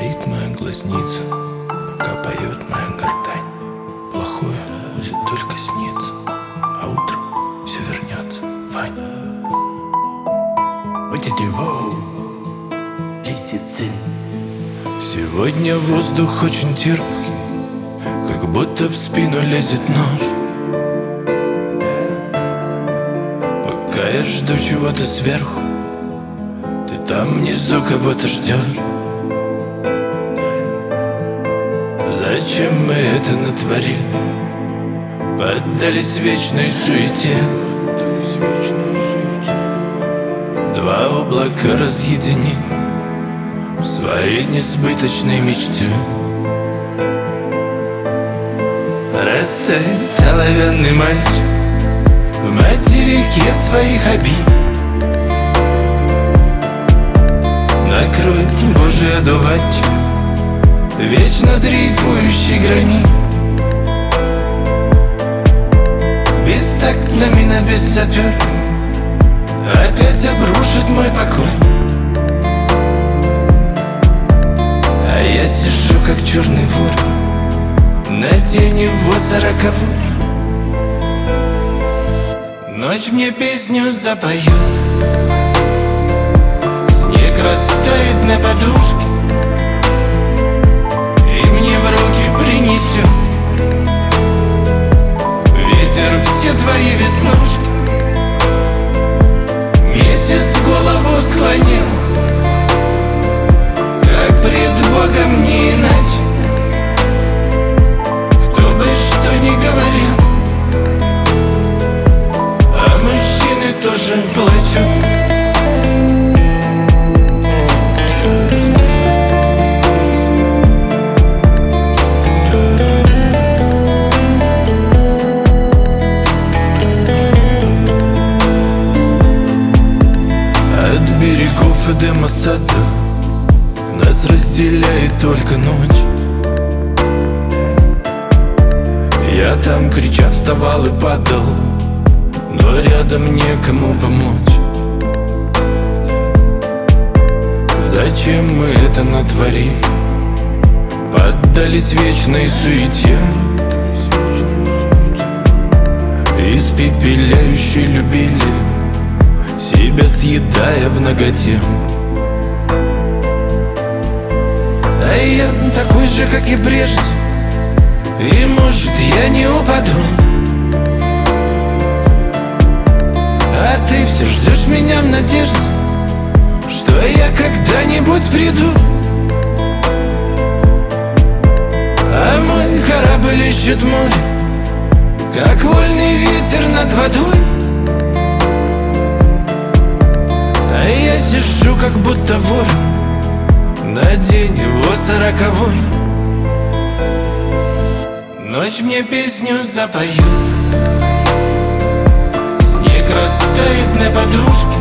Горит моя глазница, пока поет моя гортань. Плохое будет только сниться, а утром все вернется, Вань. Сегодня воздух очень терпкий, как будто в спину лезет нож. Пока я жду чего-то сверху, ты там внизу кого-то ждешь. Зачем мы это натворили? Поддались вечной суете. Два облака разъединили в своей несбыточной мечте. Растает оловянный мальчик в материке своих обид. Накроет Божий одуванчик вечно дрейфующий гранит. Бестактно мина без сапер опять обрушит мой покой. А я сижу как черный вор на день его 40-й. Ночь мне песню запоет, снег растает на подушке и мне в руки принесет ветер все твои веснушки. Месяц голову склонил, как пред Богом не иначе. Кто бы что ни говорил, а мужчины тоже плачут. Эдема сада нас разделяет только ночь. Я там, крича, вставал и падал, но рядом некому помочь. Зачем мы это натворили? Поддались вечной суете, испепеляющей любили, себя съедая в наготе. А я такой же, как и прежде, и может я не упаду. А ты все ждешь меня в надежде, что я когда-нибудь приду. А мой корабль ищет море, как вольный ветер над водой. А я сижу, как будто вор на день его 40-й. Ночь мне песню запоет, снег растает на подушке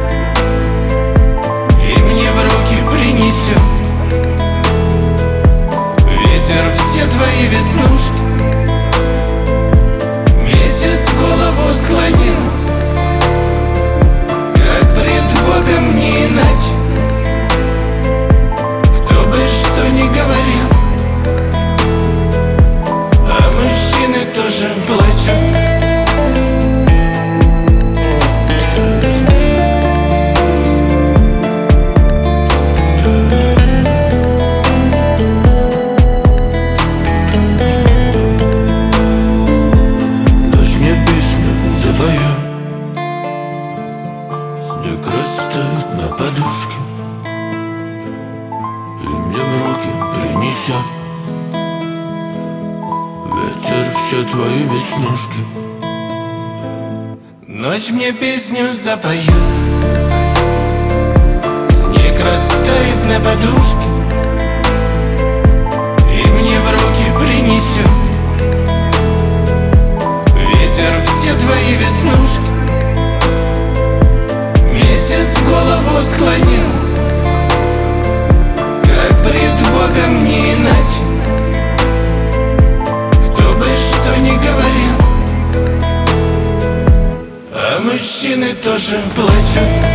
и мне в руки принесет ветер все твои веснушки. Месяц голову склонил, Богом не иначе. Кто бы что ни говорил, а мужчины тоже плачут. Ночь мне песню запоет, снег растает на подушке и мне в руки принесет ветер все твои веснушки. Ночь мне песню запоет, снег растает на подушке и мне в руки принесет ветер все твои веснушки. Месяц голову склонил, как пред Богом не иначе. Кто бы что ни говорил, а мужчины тоже плачут.